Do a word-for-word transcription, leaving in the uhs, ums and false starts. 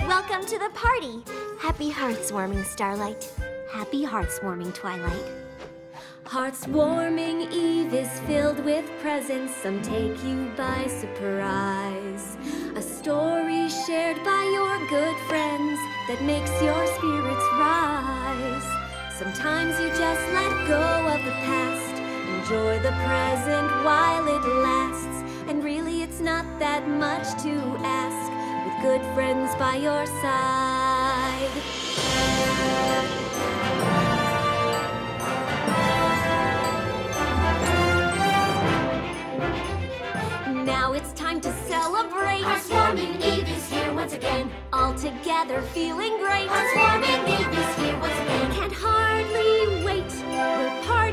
Welcome to the party. Happy hearts-warming starlight. Happy hearts-warming twilight. Hearts-warming Eve is filled with presents. Some take you by surprise. A story shared by your good friends that makes your spirits rise. Sometimes you just let go of the past. Enjoy the present while it lasts. And really it's not that much to ask, with good friends by your side. Now it's time to celebrate. Hearts-warming Eve is here once again. All together feeling great. Hearts-warming Eve is here once again. Can't hardly wait. We're part